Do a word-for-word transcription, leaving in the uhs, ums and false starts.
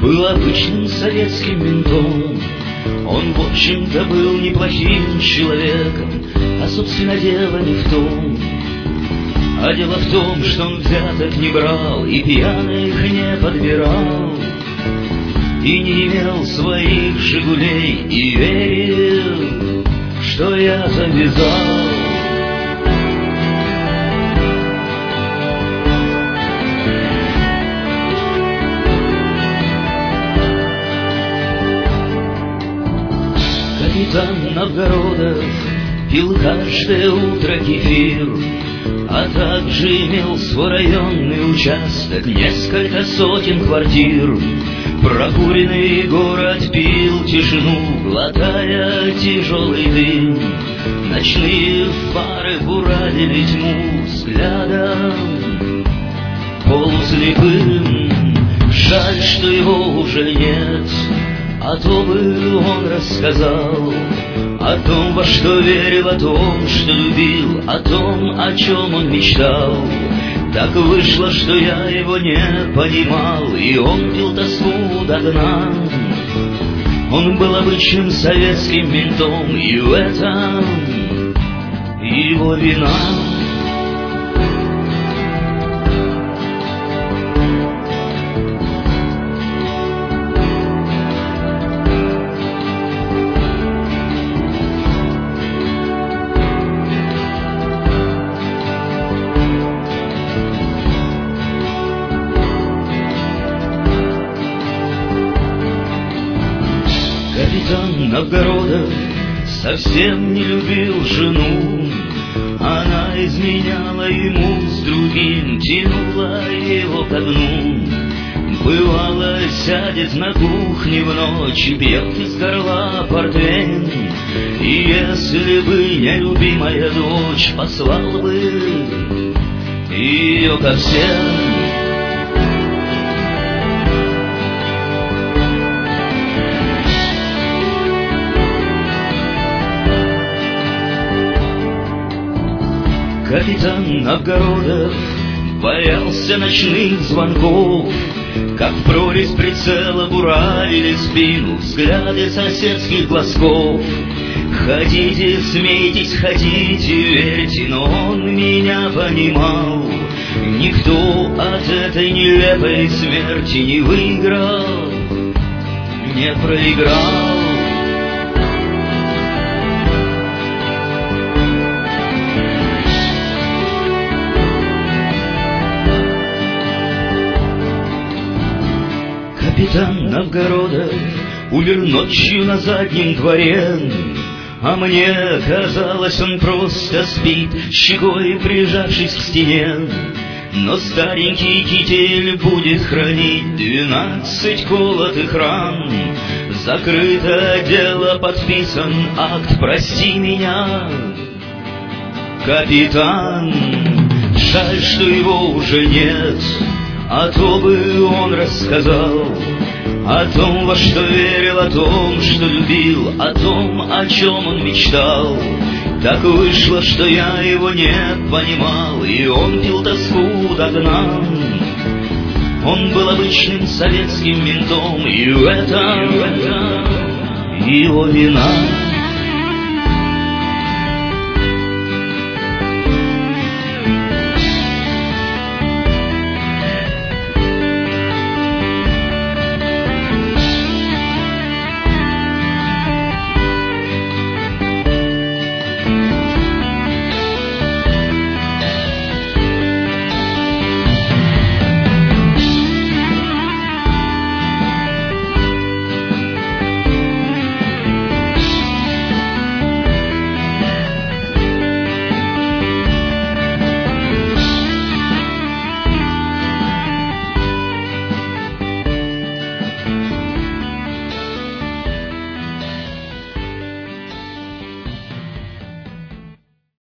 был обычным советским ментом. Он, в общем-то, был неплохим человеком, а, собственно, дело не в том. А дело в том, что он взяток не брал и пьяных не подбирал, и не имел своих «Жигулей», и верил, что я завязал. Капитан Новгородов пил каждое утро кефир, а также имел свой районный участок, несколько сотен квартир. Прокуренный город пил тишину, глотая тяжелый дым. Ночные фары буравили тьму взглядом полуслепым. Жаль, что его уже нет, а то бы он рассказал о том, во что верил, о том, что любил, о том, о чем он мечтал. Так вышло, что я его не понимал, и он пил тоску до дна. Он был обычным советским ментом, и в этом его вина. Капитан Новгородов совсем не любил жену. Она изменяла ему с другим, тянула его ко дну. Бывало, сядет на кухне в ночь, пьет из горла портвейн. И если бы не любимая дочь, послал бы ее ко всем. Капитан Новгородов боялся ночных звонков, как в прорезь прицела буравили спину взгляды соседских глазков. Хотите, смейтесь, хотите, верьте, но он меня понимал. Никто от этой нелепой смерти не выиграл, не проиграл. Капитан Новгородов умер ночью на заднем дворе, а мне казалось, он просто спит, щекой прижавшись к стене. Но старенький китель будет хранить двенадцать колотых ран. Закрыто дело, подписан акт, прости меня, капитан. Жаль, что его уже нет, а то бы он рассказал о том, во что верил, о том, что любил, о том, о чем он мечтал. Так вышло, что я его не понимал, и он пил тоску до дна. Он был обычным советским ментом, и в этом его вина.